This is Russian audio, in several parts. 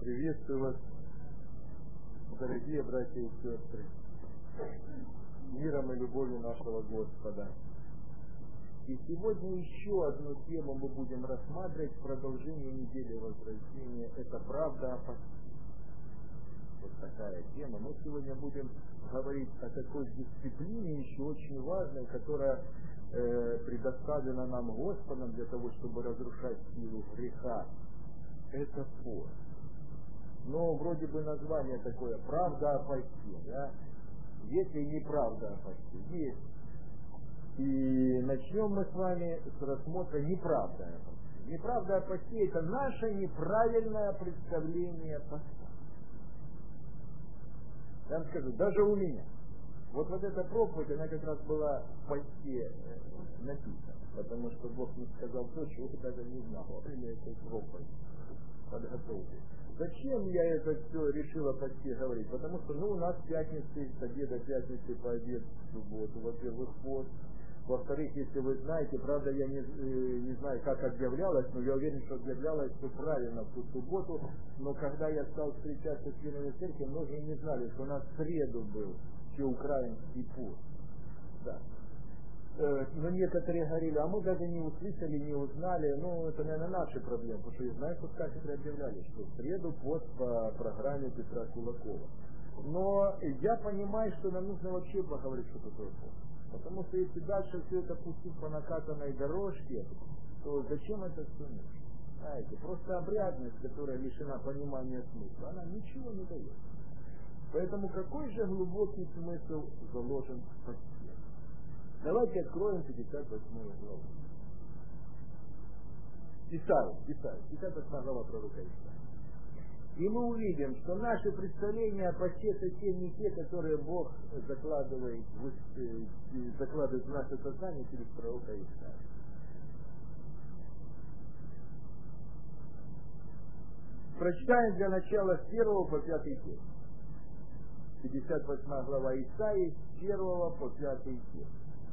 Приветствую вас, дорогие братья и сестры, миром и любовью нашего Господа. И сегодня еще одну тему мы будем рассматривать в продолжении недели Возрождения. Это правда о посте. Вот такая тема. Мы сегодня будем говорить о такой дисциплине, еще очень важной, которая предоставлена нам Господом для того, чтобы разрушать силу греха. Это пост. Но вроде бы название такое: правда о посте, да? Есть ли неправда о посте? Есть. И начнем мы с вами с рассмотра неправда о посте. Неправда о посте — это наше неправильное представление поста. Я вам скажу, даже у меня. Вот эта проповедь, она как раз была в посте написана, потому что Бог мне сказал то, чего я даже не знал во время этой проповеди, подготовки. Зачем я это все решил о посте говорить? Потому что, у нас пятницы, с обеда пятницы по обед в субботу, во-первых, пост. Во-вторых, если вы знаете, правда, я не знаю, как объявлялось, но я уверен, что объявлялось все правильно в ту субботу. Но когда я стал встречаться с членами церкви, многие не знали, что у нас в среду был всеукраинский пост. Да. Но некоторые говорили, а мы даже не услышали, не узнали. Это, наверное, наши проблемы, потому что я знаю, что кафедры объявляли, что в среду пост по программе Петра Кулакова. Но я понимаю, что нам нужно вообще поговорить, что такое пост. Потому что если дальше все это пустить по накатанной дорожке, то зачем это все нужно? Знаете, просто обрядность, которая лишена понимания смысла, она ничего не дает. Поэтому какой же глубокий смысл заложен в посте? Давайте откроем 58 главу. Исайя, 58 глава пророка Исайя. И мы увидим, что наши представления о посте совсем не те, которые Бог закладывает в наше сознание через пророка Исайя. Прочитаем для начала с 1 по 5 текст. 58 глава Исаии, с 1 по 5 текст.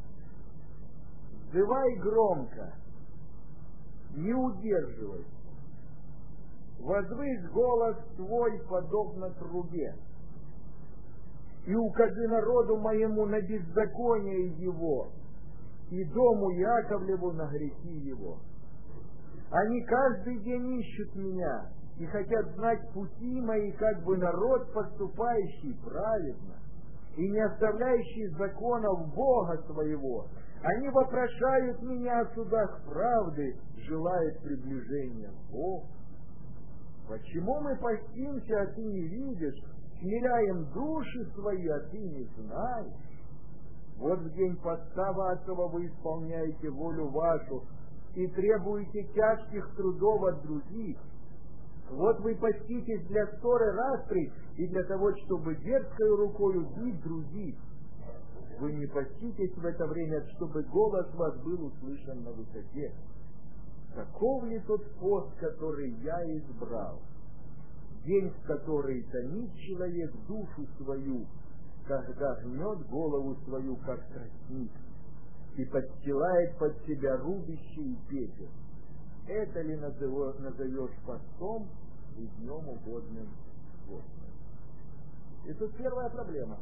«Взывай громко, не удерживай. Возвысь голос твой, подобно трубе, и укажи народу моему на беззаконие его, и дому Яковлеву на грехи его. Они каждый день ищут меня, и хотят знать пути мои, как бы народ, поступающий праведно, и не оставляющий законов Бога своего. Они вопрошают меня о судах правды, желают приближения к Богу. Почему мы постимся, а ты не видишь, смиряем души свои, а ты не знаешь? Вот в день поста вашего вы исполняете волю вашу и требуете тяжких трудов от других. Вот вы поститесь для ссоры распри и для того, чтобы дерзкой рукою бить других. Вы не поститесь в это время, чтобы голос ваш был услышан на высоте. Таков ли тот пост, который я избрал? День, в который томит человек душу свою, когда гнет голову свою, как тростник, и подстилает под себя рубище и пепел. Это ли назовешь постом и днем угодным Господу? И тут первая проблема.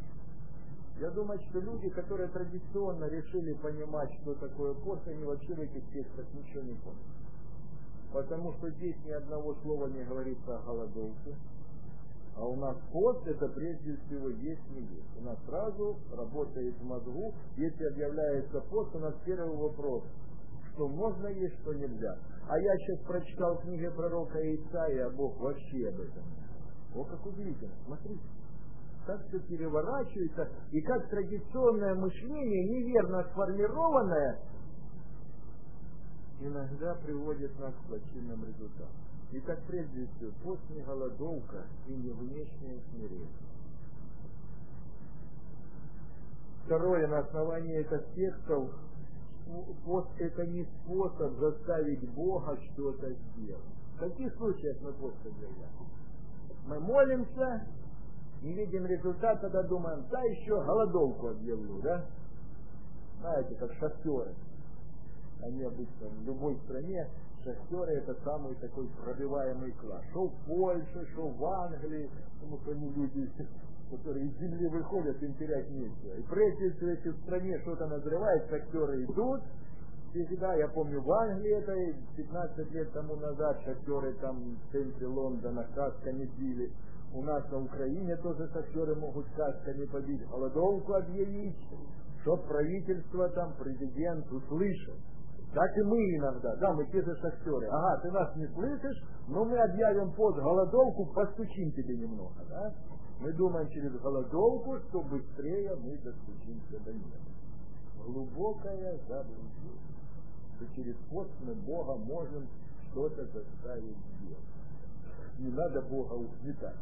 Я думаю, что люди, которые традиционно решили понимать, что такое пост, они вообще в этих текстах ничего не поняли. Потому что здесь ни одного слова не говорится о голодовке. А у нас пост — это прежде всего есть не есть. У нас сразу работает в мозгу. Если объявляется пост, у нас первый вопрос: что можно есть, что нельзя. А я сейчас прочитал книгу пророка Исаия, а Бог вообще об этом не говорит. О, как удивительно. Смотрите. Как все переворачивается, и как традиционное мышление, неверно сформированное, иногда приводит нас к плачевным результатам. И как прежде всего, пост не голодовка и не внешнее смирение. Второе, на основании этих текстов, пост — это не способ заставить Бога что-то сделать. В каких случаях мы пост объявляем? Мы молимся, не видим результата, тогда думаем, да еще голодовку объявлю, да? Знаете, как шахтеры. Они обычно в любой стране Шахтеры — это самый такой пробиваемый класс. Что в Польше, что в Англии, потому что они люди, которые из земли выходят, им терять нечего. И прежде всего, если в стране что-то назревает, шахтеры идут. Всегда, я помню, в Англии это 15 лет тому назад шахтеры там в центре Лондона касками били. У нас на Украине тоже шахтеры могут касками побить, голодовку объявить, чтоб правительство там, президент услышал. Так и мы иногда, да, мы те же шахтеры. Ага, ты нас не слышишь, но мы объявим под голодовку, постучим тебе немного, да? Мы думаем через голодовку, что быстрее мы достучимся до неба. Глубокое заблуждение. Что через пост мы Бога можем что-то заставить сделать. Не надо Бога угнетать.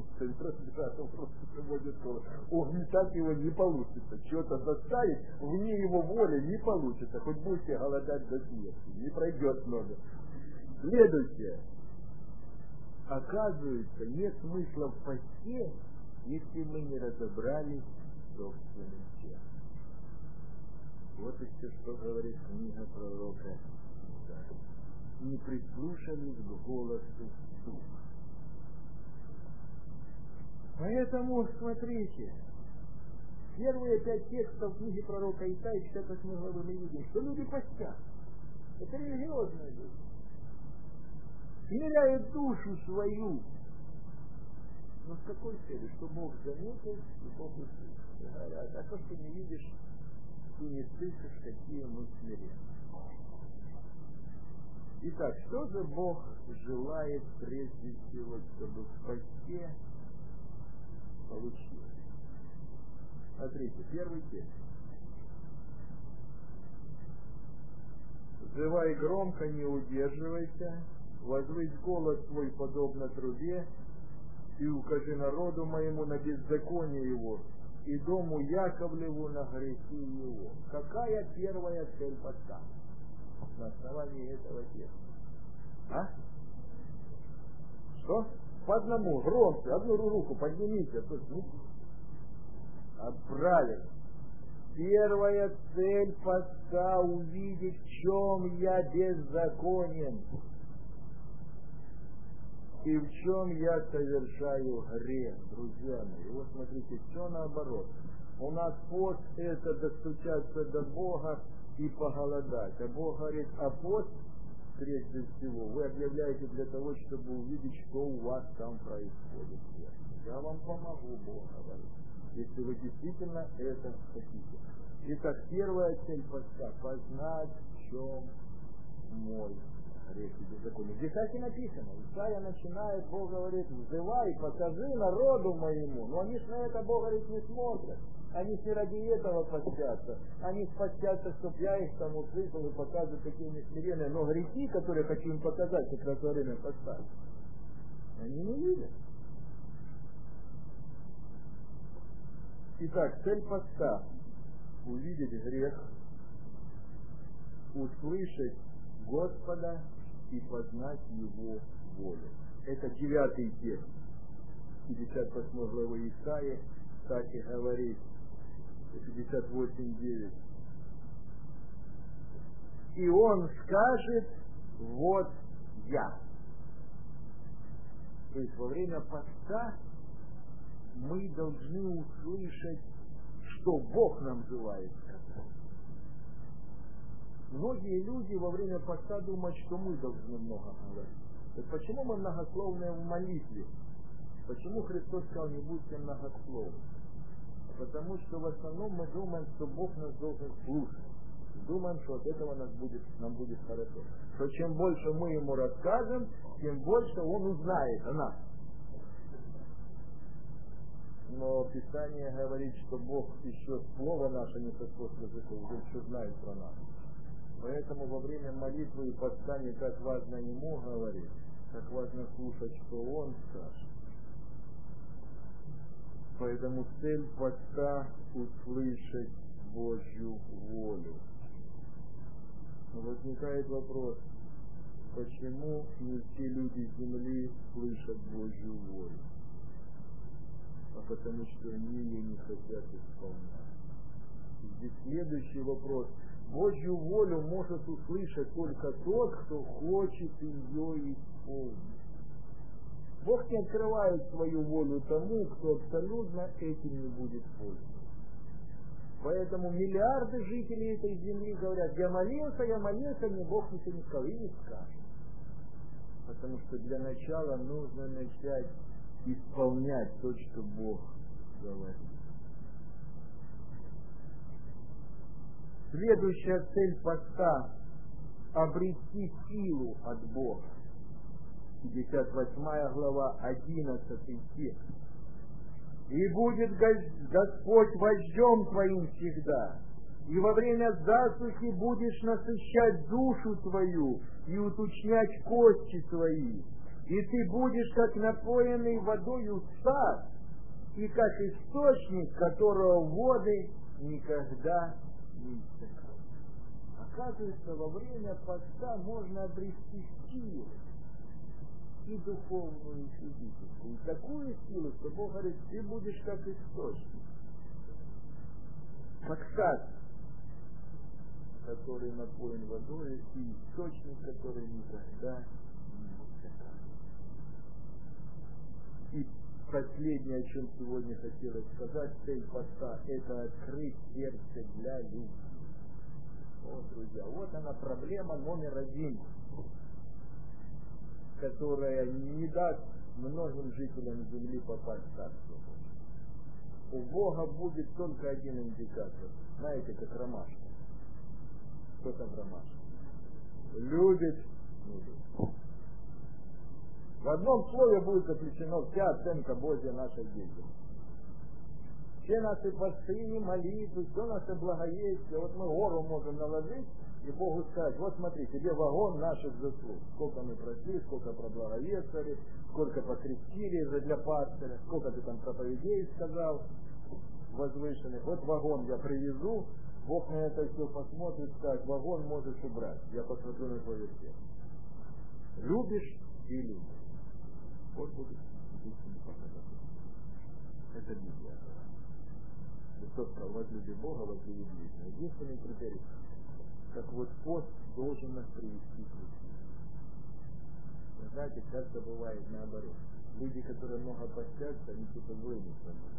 Угнетать его не получится. Что-то заставить вне его воли не получится. Хоть будете голодать до смерти. Не пройдет много. Следующее. Оказывается, нет смысла в посте, если мы не разобрались в собственном теле. Вот и все, что говорит книга пророка. Не прислушались к голосу духа. Поэтому, смотрите, первые 5 текстов книги пророка Исаии, 58 главы, мы видим, что люди постят. Это религиозные люди. Смиряют душу свою. Но с какой целью? Что Бог заметил и Бог услышал. Говорят, а то, что не видишь, ты не слышишь, какие мы смиренные. Итак, что же Бог желает прежде всего, чтобы в посте получилось? Смотрите, первый текст. Взывай громко, не удерживайся, возвысь голос твой подобно трубе, и укажи народу моему на беззаконие его, и дому Яковлеву на грехи его. Какая первая цель поста на основании этого текста? А? Что? По одному, громче, одну руку поднимите. Правильно. Первая цель поста — увидеть, в чем я беззаконен и в чем я совершаю грех, друзья мои. Вот смотрите, все наоборот. У нас пост — это достучаться до Бога и поголодать. А Бог говорит, а пост прежде всего вы объявляете для того, чтобы увидеть, что у вас там происходит. Я вам помогу, Бог говорит, если вы действительно это хотите. Итак, первая цель поста — познать, в чем мой грех и беззаконие. Здесь так и написано. Исайя начинает, Бог говорит, взывай, покажи народу моему. Но они же на это, Бог говорит, не смотрят. Они не ради этого постятся. Они постятся, чтобы я их там услышал и показываю, какие они смиренные. Но грехи, которые хочу им показать, как раз во время поста, они не видят. Итак, цель поста — увидеть грех, услышать Господа и познать Его волю. Это 9 текст 58 главы Исаии, так и говорит, 58:9. И он скажет, вот я. То есть во время поста мы должны услышать, что Бог нам желает сказать. Многие люди во время поста думают, что мы должны много говорить. Так почему мы многословные в молитве? Почему Христос сказал, не будьте многословны? Потому что в основном мы думаем, что Бог нас должен слушать. Думаем, что от этого нам будет хорошо. Что чем больше мы Ему расскажем, тем больше Он узнает о нас. Но Писание говорит, что Бог еще слово наше не сошло с языков, Он еще знает про нас. Поэтому во время молитвы и поста не так важно Ему говорить, как важно слушать, что Он скажет. Поэтому цель поста — услышать Божью волю. Но возникает вопрос, почему не все люди земли слышат Божью волю? А потому что они ее не хотят исполнять. Здесь следующий вопрос. Божью волю может услышать только тот, кто хочет ее исполнить. Бог не открывает свою волю тому, кто абсолютно этим не будет пользоваться. Поэтому миллиарды жителей этой земли говорят: я молился, мне Бог ничего не сказал, и не скажет. Потому что для начала нужно начать исполнять то, что Бог говорит. Следующая цель поста — обрести силу от Бога. 58 глава, 11 стих. «И будет Господь вождем твоим всегда, и во время засухи будешь насыщать душу твою и уточнять кости твои, и ты будешь как напоенный водою сад, и как источник, которого воды никогда не иссякают». Оказывается, во время поста можно обрести силу, и духовную, и физическую. И такую силу, что Бог говорит: ты будешь как источник. Как сад, который напоен водой, и источник, который никогда не иссякает. И последнее, о чем сегодня хотелось сказать, цель поста — это открыть сердце для любви. Вот, друзья, вот она проблема номер один, которая не даст многим жителям земли попасть в Царство Божие. У Бога будет только один индикатор. Знаете, как ромашка. Что там ромашка? Любит, не любит. В одном слове будет заключена вся оценка Божья нашей деятельности. Все наши посты, молитвы, все наше благоестие. Вот мы гору можем наложить и Богу сказать: вот смотри, тебе вагон наших заслуг. Сколько мы прошли, сколько проблаговествовали, сколько покрестили для пастыря, сколько ты там проповедей сказал возвышенных. Вот вагон я привезу, Бог на это все посмотрит, скажет: вагон можешь убрать, я посмотрю на твое сердце. Любишь и любишь. Вот будет истинный показатель. Это Библия. Христос сказал: возлюби Бога, возлюби ближнего. Единственный критерий. Так вот, пост должен нас привести к любви. Вы знаете, часто бывает наоборот. Люди, которые много постятся, они что-то злыми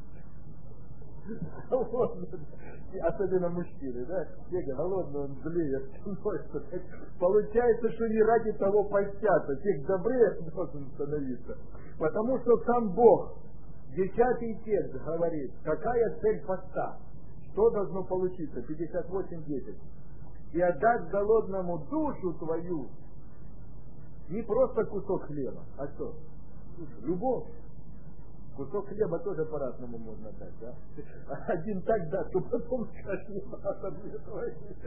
становятся. Особенно мужчины, да? Те голодные, он злее становится. Получается, что не ради того постятся. Те добрее должен становиться. Потому что сам Бог, 10 текст говорит, какая цель поста. Что должно получиться? 58:10. «И отдать голодному душу твою». Не просто кусок хлеба, а что? Любовь. Кусок хлеба тоже по-разному можно дать, да? Один так даст, то потом скажет: не надо мне этого.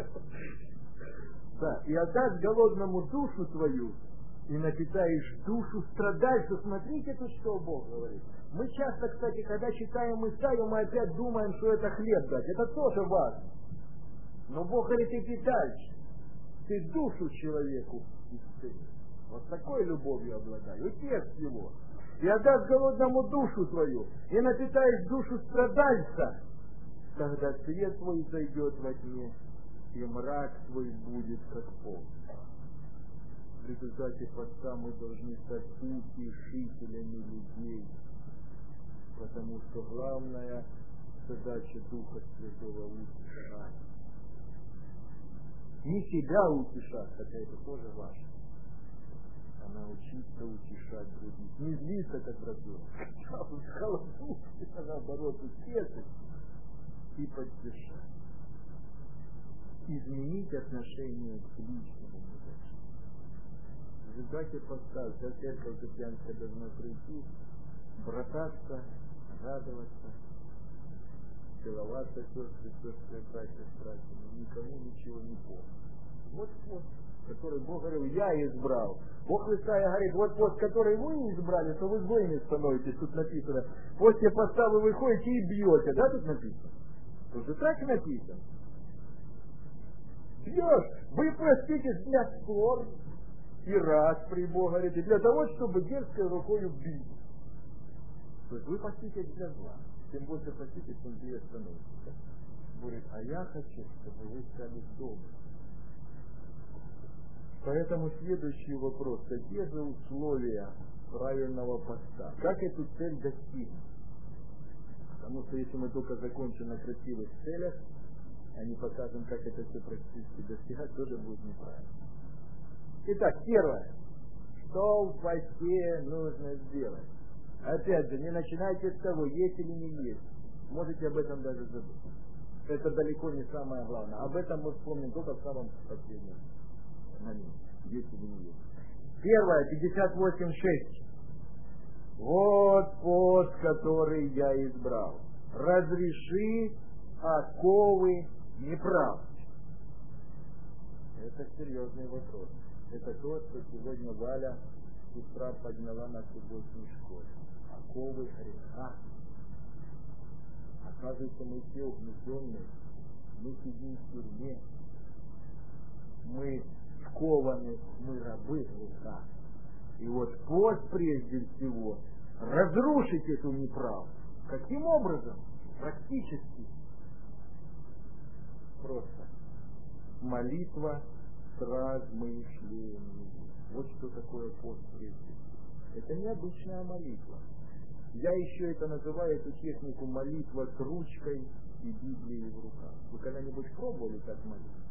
Да, «и отдашь голодному душу твою, и напитаешь душу страдальцев». Смотрите, тут что Бог говорит. Мы часто, кстати, когда читаем Исаию, мы опять думаем, что это хлеб дать. Это тоже важно. Но Бог говорит: иди дальше. Ты душу человеку исцели. Вот такой любовью обладай. Утешь его. «И отдашь голодному душу твою, и напитаешь душу страдальца. Тогда свет твой зайдет во тьме, и мрак твой будет как пол». В результате поста мы должны стать утешителями людей. Потому что главная задача Духа Святого — утешать. Не себя утешать, хотя это тоже важно, а научиться утешать других. Не злиться, как братья, а наоборот утешить и поддержать. Изменить отношение к ближнему. В результате поста вся церковь христианская должна прийти, брататься, радоваться, целоваться сестры, братья с братьями, никому ничего не помнит. Вот пост, который Бог говорил: я избрал. Бог в Исаии говорит: вот пост, который вы избрали, то вы злыми становитесь. Тут написано: после поста вы выходите и бьете. Да, тут написано? Тут же так написано. Бьешь, вы проститесь для ссор и распри, Бог говорит, и для того, чтобы дерзкой рукой убить. То есть вы поститесь для зла. Тем больше поститесь, тем злее становитесь. Говорит, а я хочу, чтобы вы стали добры. Поэтому следующий вопрос. Какие же условия правильного поста? Как эту цель достигнуть? Потому что если мы только закончим на красивых целях, а не покажем, как это все практически достигать, тоже будет неправильно. Итак, первое. Что в посте нужно сделать? Опять же, не начинайте с того, есть или не есть. Можете об этом даже забыть. Это далеко не самое главное. Об этом мы вспомним только в самом последнем моменте. Есть или не есть. Первое, 58.6. Вот пост, который я избрал. Разреши оковы неправды. Это серьезный вопрос. Это то, что сегодня Валя, сестра, подняла на субботней школе. Оковы греха. Оказывается, мы все угнетенные. Мы сидим в тюрьме. Мы скованы, мы рабы греха. И вот пост прежде всего разрушить эту неправду. Каким образом? Практически. Просто. Молитва с размышлением. Вот что такое пост прежде всего. Это необычная молитва. Я еще это называю, эту технику, молитва с ручкой и Библией в руках. Вы когда-нибудь пробовали так молиться?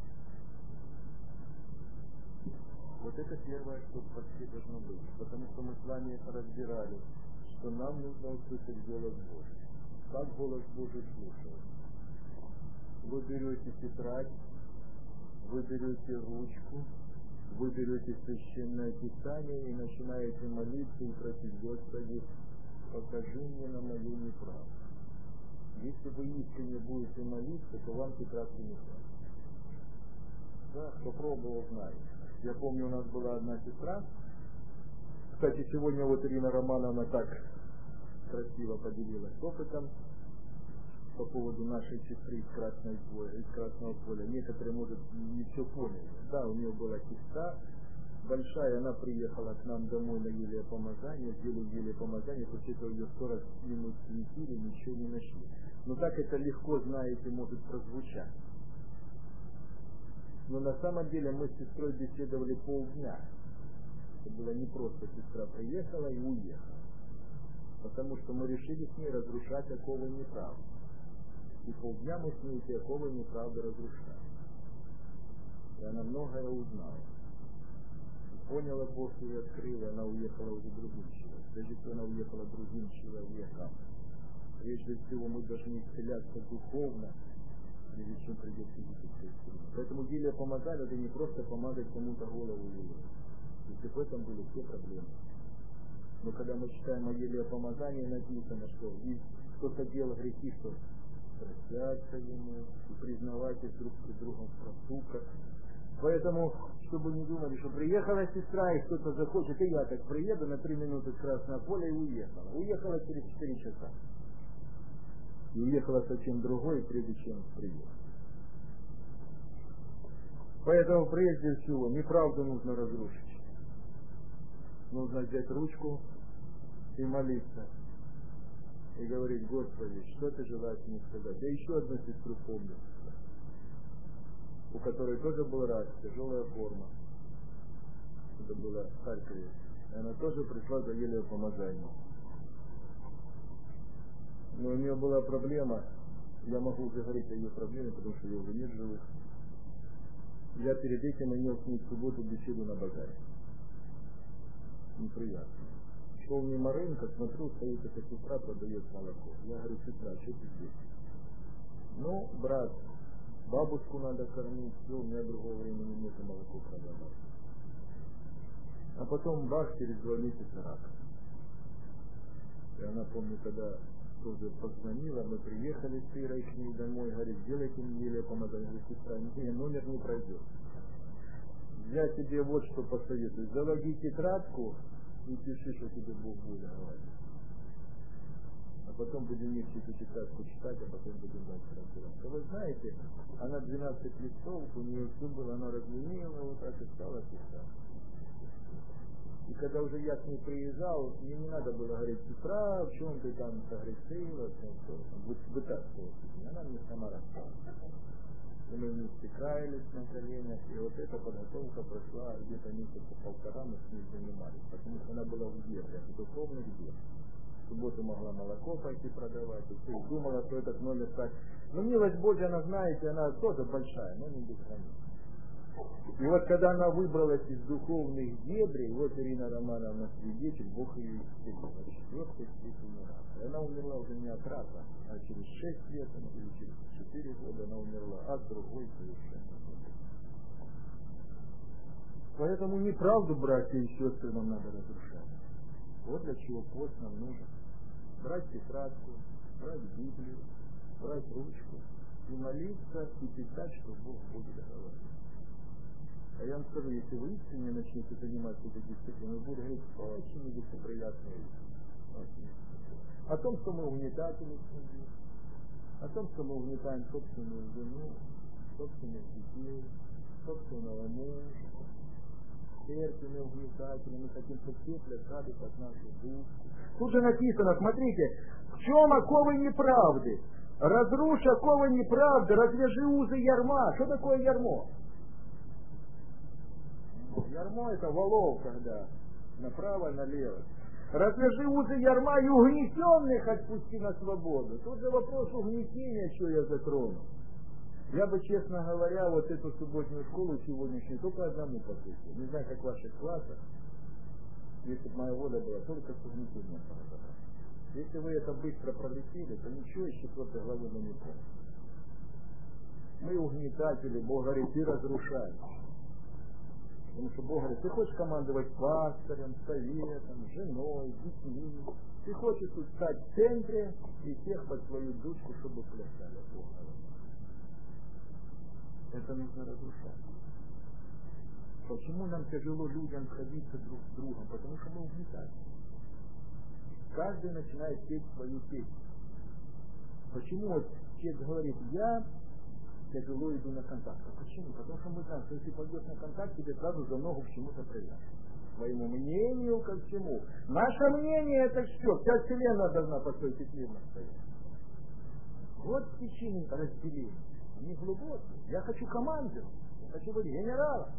Вот это первое, что в посте должно быть. Потому что мы с вами разбирали, что нам нужно услышать голос Божий. Как голос Божий слушает? Вы берете тетрадь, вы берете ручку, вы берете священное писание и начинаете молиться и просить: Господи, покажи мне на мою неправду. Если вы искренне будете молиться, то вам тетрадки не хватит. Да, кто пробовал, знает. Я помню, у нас была одна сестра. Кстати, сегодня вот Ирина Романовна так красиво поделилась опытом по поводу нашей сестры из Красного поля. Некоторые, может, не все поняли. Да, у нее была сестра большая, она приехала к нам домой на еле помазание, сделали еле помазание, после этого ее 40 минут светили, ничего не нашли. Но так это легко, знаете, может прозвучать. Но на самом деле мы с сестрой беседовали полдня. Это было не просто сестра приехала и уехала. Потому что мы решили с ней разрушать оковы неправды. И полдня мы с ней эти оковы неправды разрушали. И она многое узнала. И поняла Бог, и открыла, она уехала уже другим человеком. Даже если она уехала другим человеком, прежде всего мы должны исцеляться духовно, прежде чем придет физическое исцеление. Поэтому еле помогали, это не просто помогать кому-то голову еле. Если в этом были все проблемы. Но когда мы читаем о еле помазании, написано, что и кто-то делал грехи, что прощаться ему и признавать их друг перед другом в проступках. Поэтому, чтобы не думали, что приехала сестра и кто-то захочет, и я так приеду на 3 минуты с Красного поля и уехала. Уехала через 4 часа. И уехала совсем другой, прежде чем приехала. Поэтому, прежде всего, неправду нужно разрушить. Нужно взять ручку и молиться. И говорить: Господи, что ты желаешь мне сказать? Я еще одну сестру помню, у которой тоже был рак, тяжелая форма. Это было в Харькове. И она тоже пришла за еле помазание. Но у нее была проблема, я могу уже говорить о ее проблеме, потому что ее уже нет живых. Я перед этим имел с ней в субботу беседу на базаре. Неприятно. Шел мимо рынка, смотрю, стоит эта сестра, продает молоко. Я говорю: сестра, что ты здесь? Ну, брат, бабушку надо кормить, все, у меня другого времени нет, и молоко продавать. А потом бах, через 2 месяца рак. И она, помню, когда тоже позвонила, мы приехали с Ирой к ней домой, говорит: сделайте мне еле помазание. Говорит: сестра, мне номер не пройдет. Я тебе вот что посоветую: заводи тетрадку и пиши, что тебе Бог будет говорить. А потом будем вместе эту тетрадку читать, а потом будем дальше разбираться. Вы знаете, она 12 листов, у нее все было, она разменила вот так и стала писать. И когда уже я к ней приезжал, мне не надо было говорить: сестра, в чем ты там согрешила, вытаскивать. Она мне сама рассказывала. И мы вместе каялись на коленях, и вот эта подготовка прошла где-то месяца полтора, мы с ней занимались, потому что она была в дебрях, в духовных дебрях. В субботу могла молоко пойти продавать, и все, и думала, что этот номер так. Но милость Божья, она, знаете, она тоже большая, но не без границ. И вот когда она выбралась из духовных дебрей, вот Ирина Романовна свидетель, Бог ее исцелил на 4-й степени рака. И она умерла уже не от рака, а через 6 лет, или через 4 года она умерла от другой совершенно. Поэтому неправду, братья и сестры, нам надо разрушать. Вот для чего пост нам нужен. Брать тетрадку, брать Библию, брать ручку и молиться, и писать, что Бог будет говорить. А я вам скажу, если вы искренне начнете заниматься этой дисциплиной, вы будете говорить очень нелицеприятные вещи. О том, что мы угнетатели в семье, о том, что мы угнетаем собственную жену, собственных детей, собственного мужа, церкви угнетатели, мы хотим, чтобы все плясали под нашу душу. Тут же написано, смотрите, в чем оковы неправды? Разрушь оковы неправды, развяжи узы ярма. Что такое ярмо? Ярмо — это валов, когда направо, налево. Развяжи узы ярма и угнетенных отпусти на свободу. Тут же вопрос угнетения, что я затрону. Я бы, честно говоря, вот эту субботнюю школу сегодняшнюю только одному послушал. Не знаю, как в ваших классах. Если бы моя воля была, только с угнетением разобраться. Если вы это быстро пролетели, то ничего из 4 главы мы не помним. Мы угнетатели, Бог говорит, ты разрушаешь. Потому что Бог говорит, ты хочешь командовать пастором, советом, женой, детьми. Ты хочешь тут стать в центре и всех под свою дудку, чтобы плясали. Бог говорит. Это нужно разрушать. Почему нам тяжело людям сходиться друг с другом? Потому что мы угнетаем. Каждый начинает петь свою песню. Почему вот человек говорит, я тяжело иду на контакт? А почему? Потому что мы знаем, что если пойдешь на контакт, тебе сразу за ногу к чему-то привязать. К своему мнению, ко всему. Наше мнение — это что? Вся вселенная должна по той петле стоять. Вот причины разделения. Они глубокие. Я хочу командировать. Я хочу быть генералом.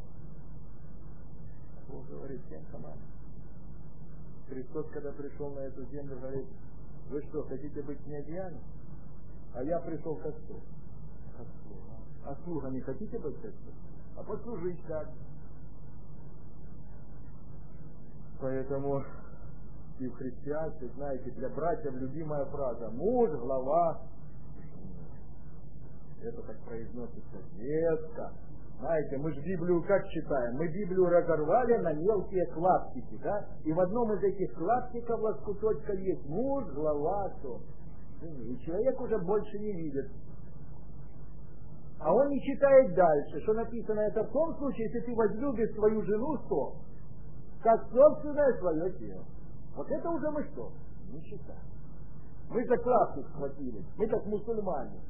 Бог говорит, всем команд. Христос, когда пришел на эту землю, говорит, вы что, хотите быть князьями? А я пришел как кто? Как слуга. А слуга не хотите быть как кто? А послужить как? Поэтому и в христианстве, знаете, для братьев любимая фраза: муж, глава. Это так произносится резко. Знаете, мы же Библию как читаем? Мы Библию разорвали на мелкие клаптики, да? И в одном из этих клаптиков лоскуточка есть муж, глава, то. И человек уже больше не видит. А он не читает дальше, что написано. Это в том случае, если ты возлюбишь свою жену, что? Как собственное свое тело. Вот это уже мы что? Не читаем. Мы за клаптик схватили. Мы как мусульмане.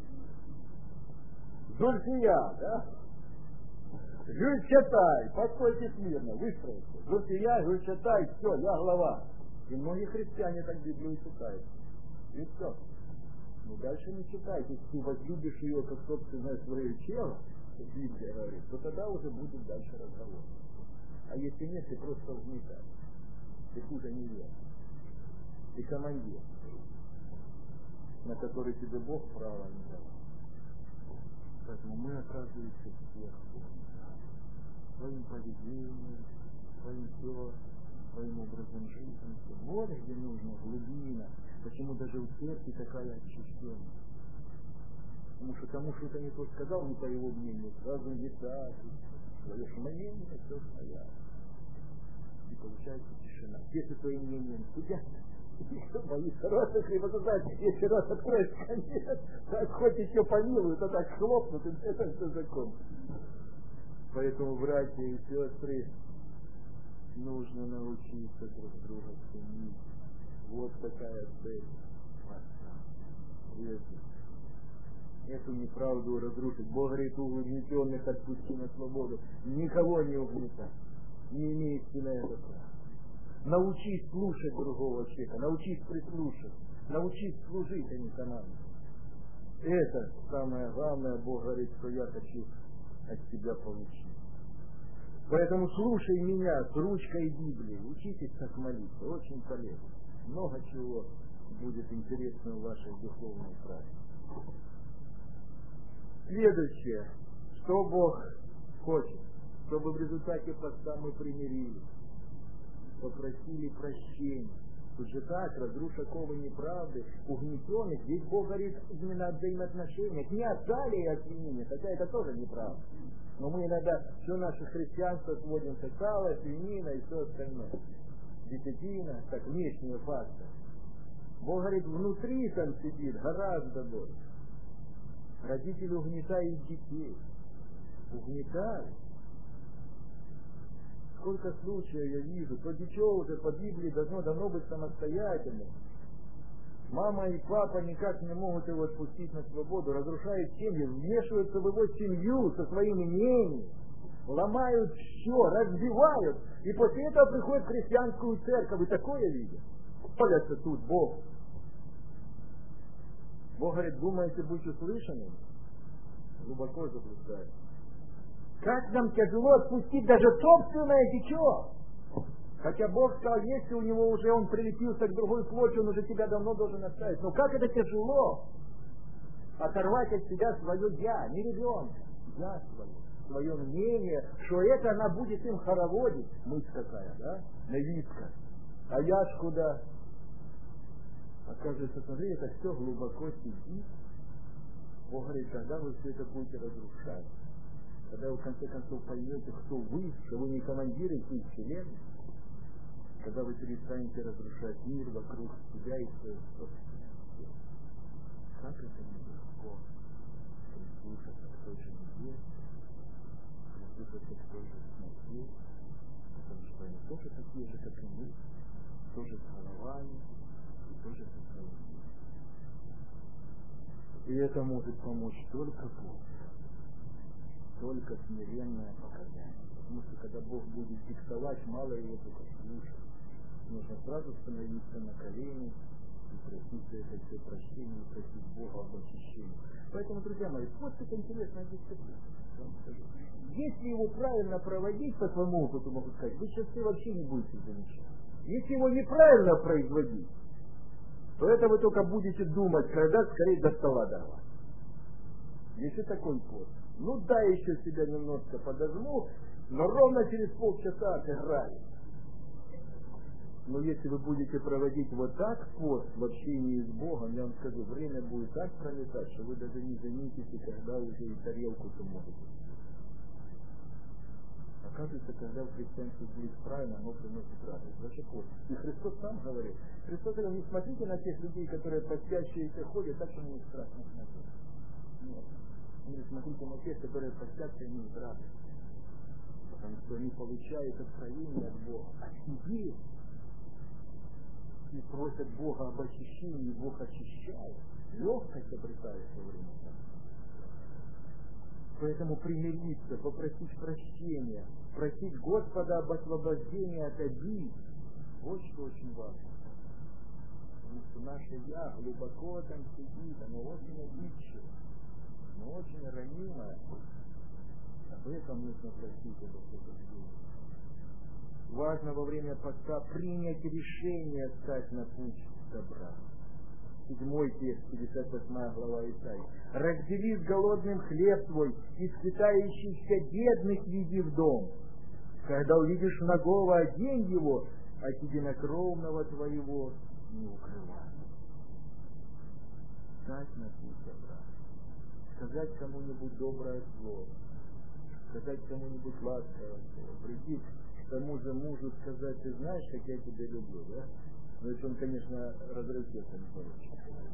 Зульфия, да? Гюльчатай, постойте смирно, выстроите. Зульфия, Гюльчатай, все, я глава. И многие христиане так Библию читают. И все. Ну дальше не читайте. Если ты возлюбишь ее как собственное свое тело, Библия говорит, то тогда уже будет дальше разговор. А если нет, ты просто угнетаешь. Ты хуже не веришь. Ты командир, на который тебе Бог права не дал. Поэтому мы, оказывается, всех своим поведением, своим образом жизни. Вот где нужна глубина. Почему даже у церкви такая очищенность? Потому что кому что-то не то сказал, не по его мнению, сразу не так. Свое мнение, все стоят. И получается тишина. Если твоим мнением судят, мои хорошие, и вот знаете, если раз откроешь конец, так хоть еще помилуют, а так хлопнут, и это все закончится. Поэтому, братья и сестры, нужно научиться друг друга ценить. Вот такая цель. Эту неправду разрушить. Бог говорит, угнетенных отпусти на свободу. Никого не угнетай. Не имеете на это права. Научись слушать другого человека, научись прислушиваться, научись служить, а не командовать. Это самое главное, Бог говорит, что я хочу от тебя получить. Поэтому слушай меня с ручкой Библии, учитесь так молиться, очень полезно. Много чего будет интересно в вашей духовной практике. Следующее, что Бог хочет, чтобы в результате поста мы примирились, попросили прощения. Тут же так, разруша оковы неправды, угнетенных, здесь Бог говорит именно о взаимоотношениях, не о талии и о свинине, хотя это тоже неправда. Но мы иногда все наше христианство сводим к сало, свинина и все остальное. Десятина, так внешние факты. Бог говорит, внутри там сидит гораздо больше. Родители угнетают детей. Угнетают. Сколько случаев я вижу, то дитё уже по Библии давно быть самостоятельным. Мама и папа никак не могут его отпустить на свободу, разрушают семью, вмешиваются в его семью со своими мнениями, ломают все, разбивают, и после этого приходят в христианскую церковь, и такое видят. Молятся тут Бог. Бог говорит, думаете быть услышанным? Глубоко заблуждает. Как нам тяжело отпустить даже собственное дитё? Хотя Бог сказал, если у него уже он прилепился к другой плоти, он уже тебя давно должен оставить. Но как это тяжело оторвать от себя свое я, не ребенка, я свое мнение, что это она будет им хороводить. Мысль какая, да? Нависка. А я ж куда? Оказывается, смотри, это все глубоко сидит. Бог говорит, когда вы все это будете разрушать, когда вы в конце концов поймете, кто вы, что вы не командиры всей вселенной, когда вы перестанете разрушать мир вокруг себя и своего собственного тела. Как это нелегко прислушаться к той же невесте, прислушаться к той же смерти, потому что они тоже такие же, как и мы, тоже с головами и тоже со своими. И это может помочь только Бог, только смиренное покаяние. Потому что когда Бог будет диктовать, мало его только слушать. Нужно сразу становиться на колени и просить за это все прощения, и просить Бога об очищении. Поэтому, друзья мои, вот это интересная дисциплина. Если его правильно проводить, по своему опыту могу сказать, вы сейчас все вообще не будете замечать. Если его неправильно производить, то это вы только будете думать, когда скорее до стола дорвать. Если такой пост. Ну да, еще себя немножко подожму, но ровно через полчаса отыграю. Но если вы будете проводить вот так пост в общении с Богом, я вам скажу, время будет так пролетать, что вы даже не заметите, когда уже и тарелку-то можете. Оказывается, когда в христианстве будет правильно, оно приносит радость. Вообще пост. И Христос сам говорит. Христос говорил, не смотрите на тех людей, которые постящиеся ходят, так что мне страшно смотреть. Нет. Не смотрите на тех, которые постятся и имеют радость. Потому что они получают откровение от Бога. А себе и просят Бога об очищении, и Бог очищает. Легкость обретает во время того. Поэтому примириться, попросить прощения, просить Господа об освобождении от обид. Вот что очень важно. Потому что наше «я» глубоко там сидит, оно очень обидчиво, оно очень ранимое. Об этом нужно просить об освобождении. Важно во время поста принять решение стать на путь добра. 7 текст, 58 глава Исаии. Раздели с голодным хлеб твой, и скитающихся бедных веди в дом. Когда увидишь нагого, одень его, а единокровного твоего не укрывай. Стать на путь добра. Сказать кому-нибудь доброе слово. Сказать кому-нибудь ласковое слово. Прийти к тому же мужу сказать, ты знаешь, как я тебя люблю, да? Ну, если он, конечно, разрывается не получит.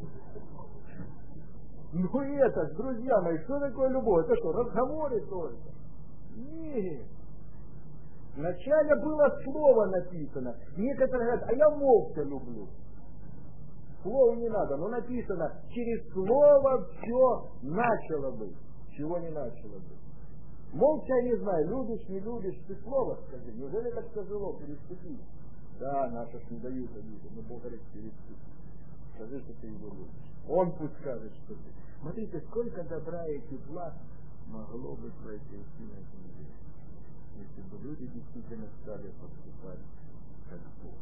Ну и это, друзья мои, что такое любовь? Это что, разговоры только? Нет. Вначале было слово написано. Некоторые говорят, а я молча люблю. Слово не надо, но написано, через слово все начало быть. Чего не начало быть? Молча не знаю, любишь, не любишь, ты слово скажи. Неужели так тяжело переступить Да, наши не дают обиды, но Бог говорит, переступи. Скажи, что ты его любишь. Он пусть скажет, что ты. Смотрите, сколько добра и тепла могло бы произойти на земле, если бы люди действительно стали поступать как Бог.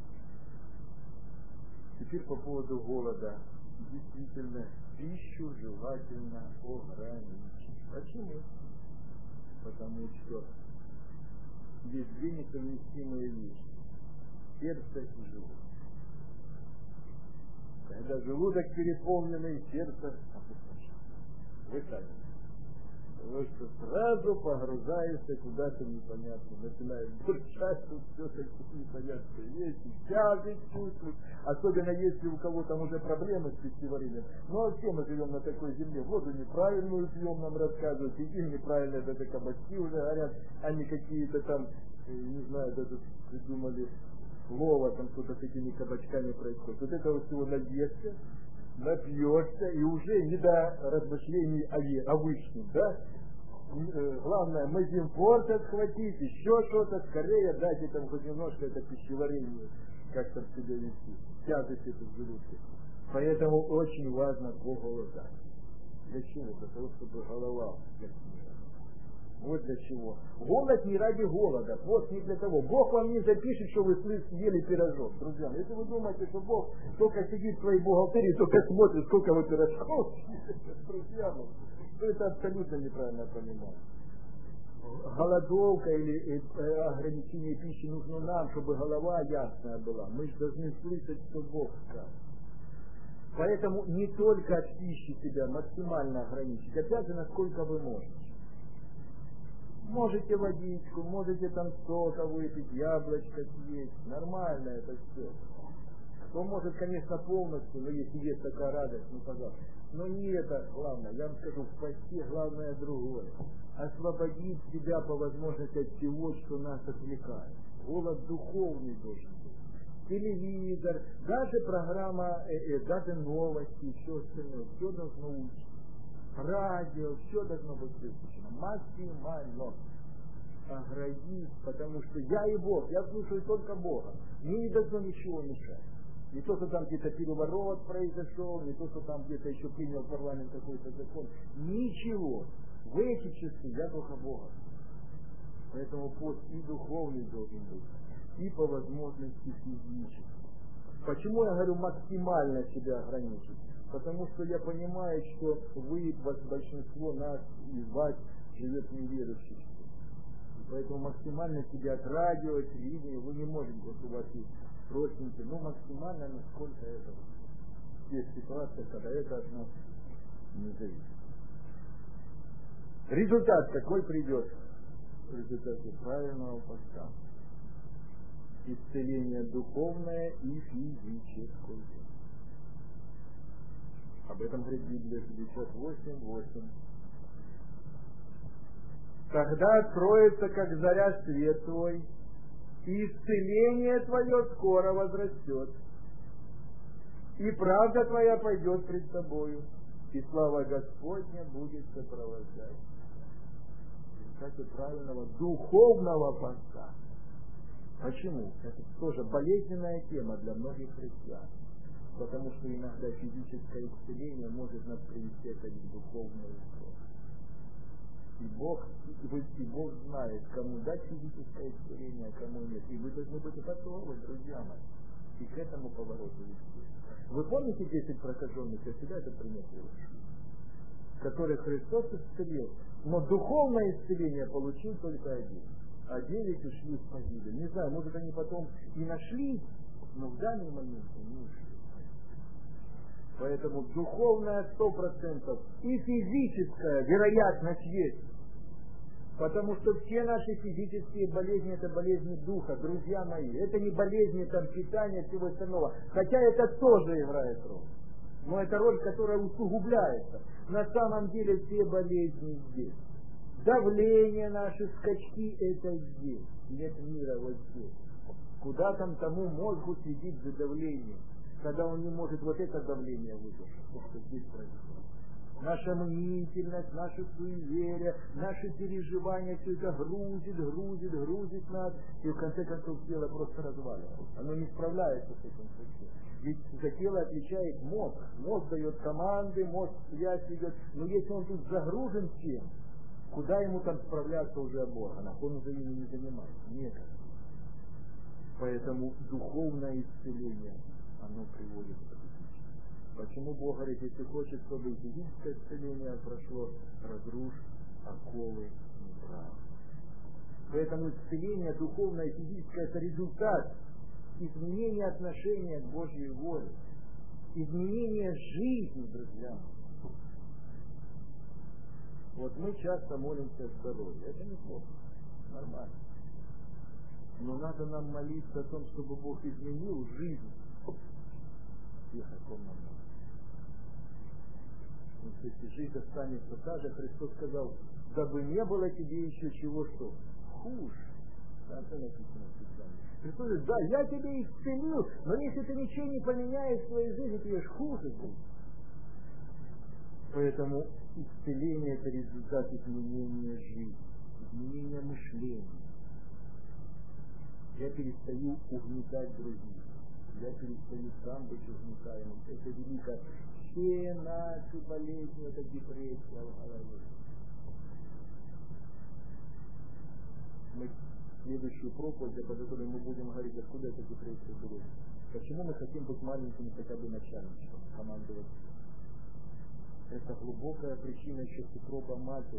Теперь по поводу голода. Действительно, пищу желательно ограничить. Почему? Потому что есть две несовместимые вещи. Сердце и желудок. Когда желудок переполненный, сердце опустошено. Вы сами. Потому что сразу погружаешься куда-то непонятно. Начинаешь бурчать, тут все такие непонятные вещи, тяжесть чувствуешь. Особенно если у кого там уже проблемы с пищеварением. Ну а все мы живем на такой земле. Воду неправильную пьем, нам рассказывают. Едим неправильно, даже кабачки уже горят. Они какие-то там, не знаю, даже придумали слово, там что-то с этими кабачками происходит. Вот этого всего наешься, напьешься, и уже не до размышлений о вышнем, да? Главное, мазинфорт отхватить, еще что-то, скорее дайте там хоть немножко это пищеварение, как там себя вести, тяжесть это в желудке. Поэтому очень важно поголодать. Для чего? Для того, чтобы голова яснела. Вот для чего. Голод не ради голода, пост не для того. Бог вам не запишет, что вы съели пирожок, друзья. Если вы думаете, что Бог только сидит в своей бухгалтерии, только смотрит, сколько вы пирожков, друзья мои, то это абсолютно неправильно понимать. Голодовка или ограничение пищи нужно нам, чтобы голова ясная была. Мы же должны слышать, что Бог скажет. Поэтому не только от пищи себя максимально ограничить, опять же, насколько вы можете. Можете водичку, можете там сока выпить, яблочко съесть. Нормально это все. Кто может, конечно, полностью, но если есть такая радость, ну пожалуйста. Но не это главное. Я вам скажу, в посте главное другое. Освободить себя по возможности от всего, что нас отвлекает. Голод духовный должен быть. Телевизор, даже программа, даже новости, все остальное, все должно учить. Радио, все должно быть выключено. Максимально оградить, потому что я и Бог, я слушаю только Бога. Мне не должно ничего мешать. Не то, что там где-то переворот произошел, не то, что там где-то еще принял парламент какой-то закон. Ничего. В эти часы я только Бога. Поэтому пост и духовный должен быть, и по возможности физический. Почему я говорю максимально себя ограничить? Потому что я понимаю, что вы, большинство нас, из вас живет неверующих. Поэтому максимально себя от радио, телевидения вы не можете, вот у вас есть родственники, но максимально насколько это. Есть ситуация, когда это от нас не зависит. Результат какой придет? В результате правильного поста. Исцеление духовное и физическое. Об этом говорит Библия 58:8. Тогда откроется, как заря, свет твой, и исцеление твое скоро возрастет, и правда твоя пойдет пред тобою, и слава Господня будет сопровождать. Кстати, правильного духовного поста. Почему? Это тоже болезненная тема для многих христиан. Потому что иногда физическое исцеление может нас привести к духовной исцелению. И Бог знает, кому дать физическое исцеление, а кому нет. И вы должны быть готовы, друзья мои, и к этому повороту вести. Вы помните 10 прокаженных? Я всегда это пример привожу, которых Христос исцелил, но духовное исцеление получил только один. А 9 ушли в погибель. Не знаю, может они потом и нашли, но в данный момент не ушли. Поэтому духовное 100% и физическая вероятность есть. Потому что все наши физические болезни — это болезни духа, друзья мои. Это не болезни там питания, всего остального. Хотя это тоже играет роль. Но это роль, которая усугубляется. На самом деле все болезни здесь. Давление наши, скачки — это здесь. Нет мира вот здесь. Куда там тому мозгу следить за давлением? Когда он не может вот это давление выдержать, то, что здесь происходит. наша мнительность, наше суеверие, наши переживания, все это грузит нас, и в конце концов тело просто разваливается. Оно не справляется с этим совсем. Ведь за тело отвечает мозг. Мозг дает команды, мозг связь ведет. Но если он тут загружен всем, куда ему там справляться уже об органах? Он уже ими не занимается. Некогда. Поэтому духовное исцеление, оно приводит к физическому. Почему Бог говорит, если хочешь, чтобы и физическое исцеление прошло, разрушь оковы неправ. Поэтому исцеление духовное и физическое — это результат изменения отношения к Божьей воле, изменения жизни, друзья. Вот мы часто молимся о здоровье. Это неплохо, нормально. Но надо нам молиться о том, чтобы Бог изменил жизнь тех, о ком нам надо. Если жизнь останется та же, Христос сказал, дабы не было тебе еще чего, что хуже. Да, это написано в Писании. Христос говорит, да, я тебе исцелил, но если ты ничего не поменяешь в своей жизни, тебе же хуже будет. Поэтому исцеление — это результат изменения жизни, изменения мышления. Я перестаю угнетать других. Я перестаю сам быть угнетаемым. Это великое. Все наши болезни — это депрессия в голове. Мы следующую проповедь, по которой мы будем говорить, откуда эта депрессия берет. Почему мы хотим быть маленькими хотя бы начальником, командовать? Это глубокая причина еще с утроба матери.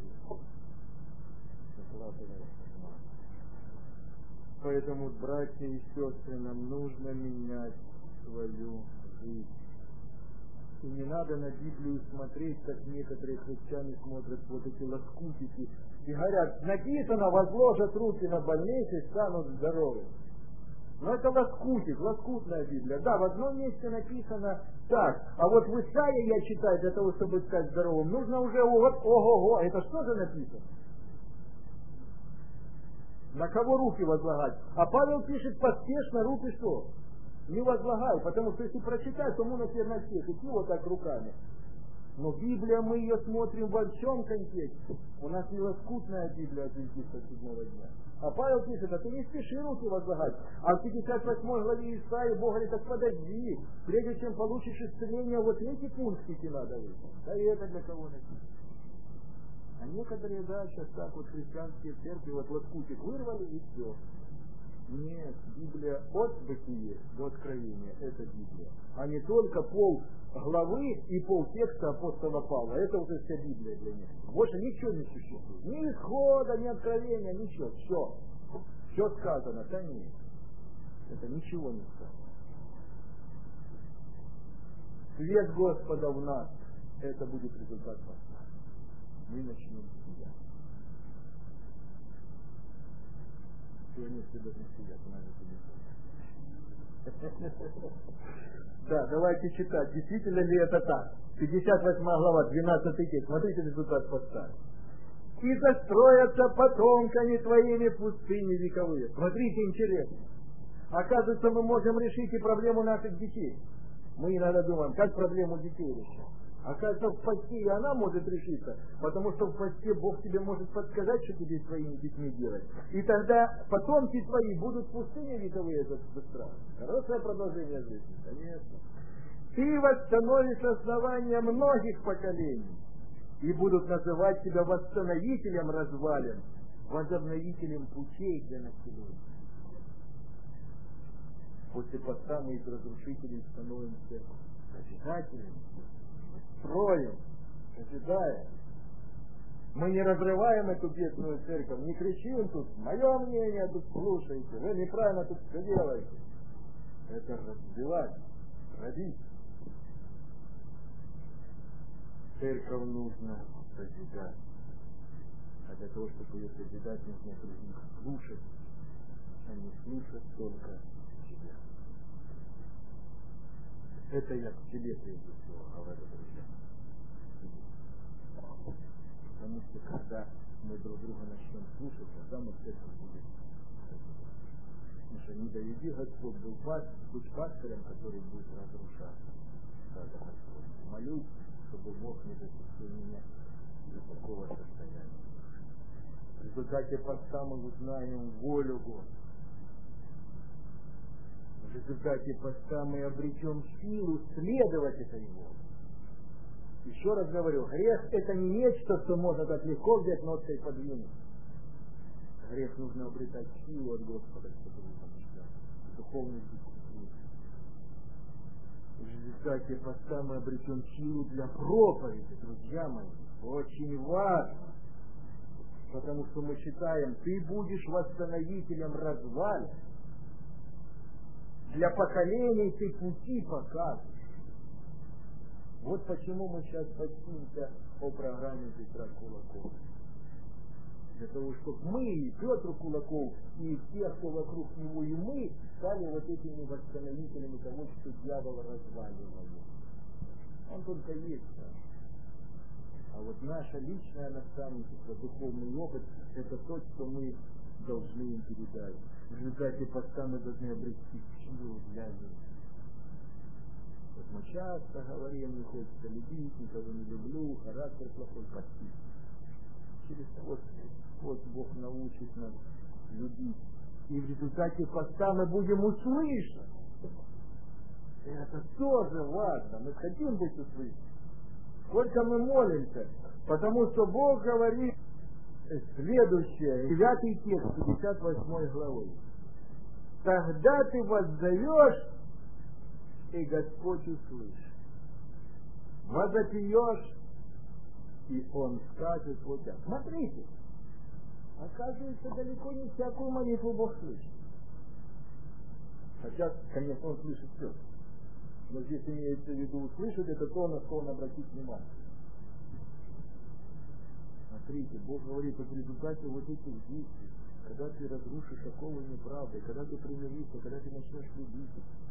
Поэтому, братья и сестры, нам нужно менять свою жизнь. И не надо на Библию смотреть, как некоторые христиане смотрят, вот эти лоскутики, и говорят, написано, возложат руки на больных и станут здоровы. Но это лоскутик, лоскутная Библия. Да, в одном месте написано так, а вот в Исаии, я читаю, для того, чтобы стать здоровым, нужно уже вот ого-го, это что же написано? На кого руки возлагать? А Павел пишет поспешно, руки что? Не возлагай, потому что если прочитать, то можно себе на всех идти вот так руками. Но Библия, мы ее смотрим во всем контексте. У нас не лоскутная Библия адвентиста седьмого дня. А Павел пишет, а ты не спеши руки возлагать. А в 58 главе Исаии Бог говорит, так подожди, прежде чем получишь исцеление, вот эти пунктики надо выполнить. Да и это для кого написано. А некоторые, да, сейчас так вот христианские церкви, вот лоскутик вырвали и все. Нет, Библия от Бытия до Откровения — это Библия. А не только пол главы и пол текста апостола Павла. Это уже вся Библия для них. Больше ничего не существует. Ни исхода, ни откровения, ничего. Все. Все сказано. Да нет. Это ничего не сказано. Свет Господа в нас — это будет результат нас. Мы начнем с себя. Сегодня все должны сидеть, Да, давайте читать. Действительно ли это так? 58 глава, 12 текст. Смотрите результат поста. И застроятся потомками твоими пустыни вековые. Смотрите, интересно. Оказывается, мы можем решить и проблему наших детей. Мы иногда думаем, как проблему детей решить. Оказывается, в посте и она может решиться, потому что в посте Бог тебе может подсказать, что тебе своими детьми делать. И тогда потомки твои будут пустыни вековые застраивать. Хорошее продолжение жизни, конечно. Ты восстановишь основания многих поколений, и будут называть тебя восстановителем развалин, возобновителем путей для населения. После поста мы из разрушителей становимся созидателями. Строим, созидаем. Мы не разрываем эту бедную церковь, не кричим тут, мое мнение тут слушайте, вы неправильно тут все делаете. Это разбивать, родить. Церковь нужно созидать. А для того, чтобы ее созидать, нужно других слушать, а не слушать только себя. Это я к себе прежде всего говорю, друзья. Потому что когда мы друг друга начнем слушать, тогда мы церковь будем. Потому что не доведи Господь быть пастырем, который будет разрушаться. Молюсь, чтобы чтобы Бог не допустил меня до такого состояния. В результате поста мы узнаем волю Господа. В результате поста мы обретем силу следовать этой воле. Еще раз говорю, грех это не нечто, что можно так легко взять ножкой и подвинуть. Грех нужно обретать силу от Господа, чтобы его побеждать. Духовный дисциплин. В результате поста мы обретем силу для проповеди, друзья мои. Очень важно. Потому что мы читаем, ты будешь восстановителем развалин. Для поколений ты пути показываешь. Вот почему мы сейчас постимся о программе Петра Кулакова. Для того, чтобы мы, и Петр Кулаков, и те, кто вокруг него, и мы, стали вот этими восстановителями того, что дьявол разваливал. Он только есть там. А вот наше личное наставничество, духовный опыт, это то, что мы должны им передать. В результате поста мы должны обрести силу для них. Вот мы часто говорим, не хочется любить, никого не люблю, характер плохой, пости. Через того, вот Бог научит нас любить. И в результате поста мы будем услышать. И это тоже важно. Мы хотим быть услышаны. Сколько мы молимся, потому что Бог говорит следующее, 9 текст, 58 главы. Тогда ты воззовешь, и Господь услышит. Возопьешь, и Он скажет вот так. Смотрите, оказывается, далеко не всякую молитву Бог слышит. Хотя, конечно, Он слышит все. Но здесь имеется в виду услышать, это то, на что Он обратит внимание. Смотрите, Бог говорит, в результате вот этих действий, когда ты разрушишь оковы неправды, когда ты примиришься, когда ты начнешь любить,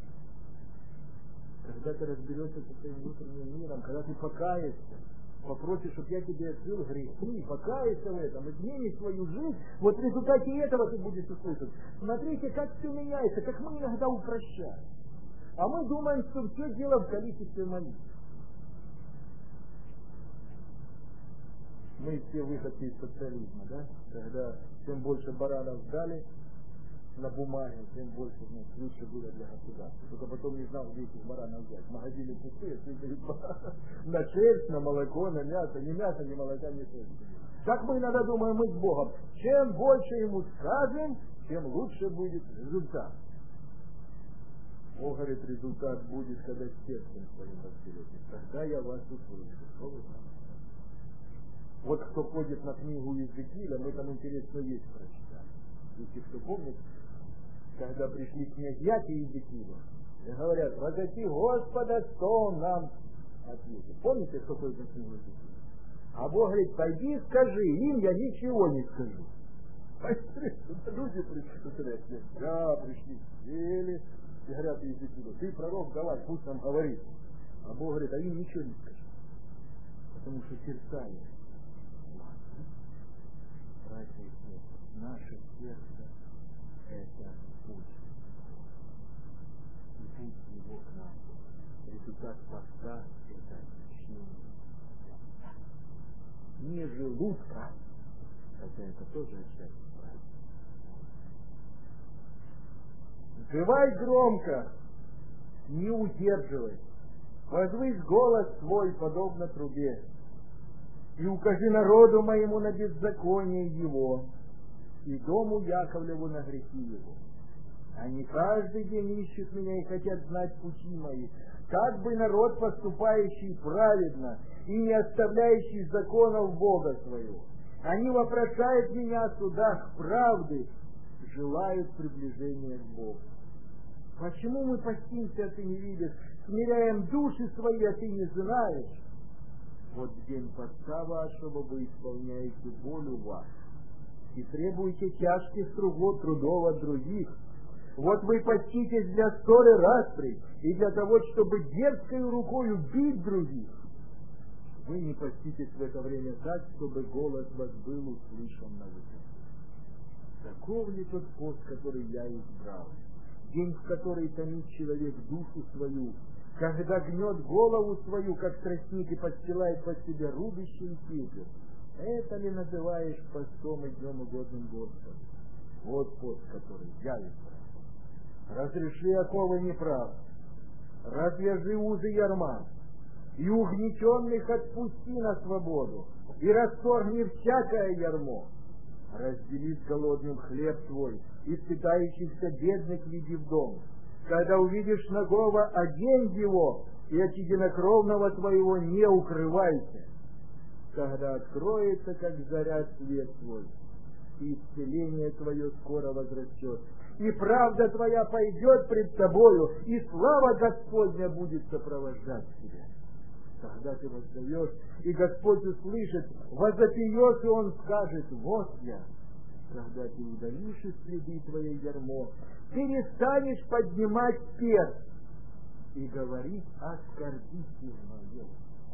когда ты разберешься со своим внутренним миром, когда ты покаешься, попросишь, чтобы я тебе открыл грехи, покаешься в этом, изменишь свою жизнь, вот в результате этого ты будешь услышать. Смотрите, как все меняется, как мы иногда упрощаем. А мы думаем, что все дело в количестве молитв. Мы все выходцы из социализма, да? Когда чем больше баранов дали на бумаге, тем больше, лучше было для государства. Только потом не знал, где этих баранов взять. Магазины пустые, съездили на шерсть, на молоко, на мясо. Ни мяса, ни молока, ни шерсти. Так мы иногда думаем, мы с Богом. Чем больше Ему скажем, тем лучше будет результат. Бог говорит, результат будет, когда сердцем своим разберетесь. Тогда я вас услышу. Что вы знаете? Вот кто ходит на книгу Иезекииля, мы там интересную вещь прочитали. Если кто помнит, когда пришли князья к Иезекиилю, и говорят, возопи Господа, что Он нам ответит. Помните, что ходит на книгу Иезекииля? А Бог говорит, пойди скажи, им я ничего не скажу. Люди пришли, да, пришли, сели, и говорят Иезекиилю, ты пророк, давай, пусть нам говорит. А Бог говорит, а им ничего не скажу. Потому что сердца есть. Братья и сестры, наше сердце – это путь. И путь его к нам. Результат поста – это очищение. Не желудка, хотя это тоже отчасти правильно. Взывай громко, не удерживай. Возвысь голос свой, подобно трубе. И укажи народу моему на беззаконие его, и дому Яковлеву на грехи его. Они каждый день ищут меня и хотят знать пути мои, как бы народ, поступающий праведно и не оставляющий законов Бога своего. Они вопрошают меня о судах правды, желают приближения к Богу. Почему мы постимся, а ты не видишь, смиряем души свои, а ты не знаешь? Вот в день поста вашего вы исполняете волю вашу и требуете тяжких трудов от других. Вот вы поститесь для ссоры распри и для того, чтобы дерзкой рукой убить других. Вы не поститесь в это время так, чтобы голос ваш был услышан на высоте. Таков ли тот пост, который я избрал? День, в который томит человек душу свою, когда гнет голову свою, как тростник, и подстилает под себя рубище и пепел. Это ли называешь постом и днем угодным Господу? Вот пост, который явится. Разреши оковы неправ, развяжи узы ярма, и угнетенных отпусти на свободу, и расторгни всякое ярмо. Раздели с голодным хлеб твой, и питающихся бедных веди в дом. Когда увидишь нагого, одень его, и от единокровного твоего не укрывайся. Тогда откроется, как заря, свет твой, и исцеление твое скоро возрастет, и правда твоя пойдет пред тобою, и слава Господня будет сопровождать тебя. Тогда ты воздаешь, и Господь услышит, возопьешь, и Он скажет: вот я. Когда ты удалишь из следы твоей ярмо, перестанешь поднимать перст и говорить оскорбительное.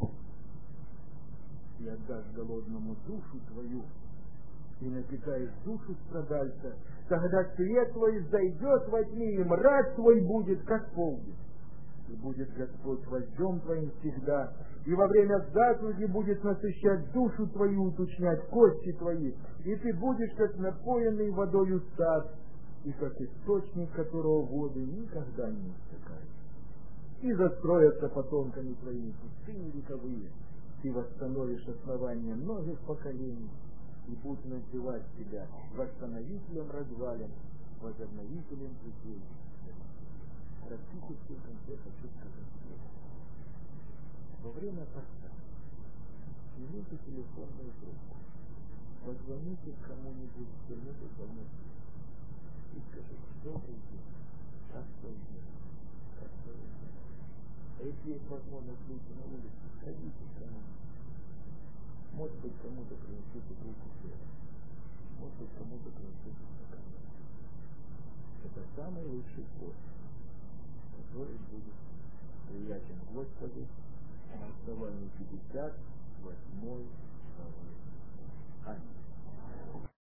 И отдашь голодному душу твою, и напитаешь душу страдальца, тогда свет твой зайдет во тьме, и мрак твой будет, как полдень. И будет Господь вождем твоим всегда, и во время заслуги будет насыщать душу твою, уточнять кости твои, и ты будешь, как напоенный водою сад, и как источник, которого воды никогда не иссякают. И застроятся потомками твоими пустыни вековые, ты восстановишь основание многих поколений, и будут называть тебя восстановителем развалин, возобновителем путей. Практически в конце хочу сказать: во время поста снимите телефонную трубку, позвоните кому-нибудь, кто-нибудь давно и скажите: добрый день, как твой день, как твой день. А если есть возможность выйти на улицу, сходите к кому-нибудь. Может быть, кому-то принесете руку хлеба, может быть, кому-то принесете стакан. Это самый лучший пост, который будет приятен Господу на основании 58 главы. Аминь.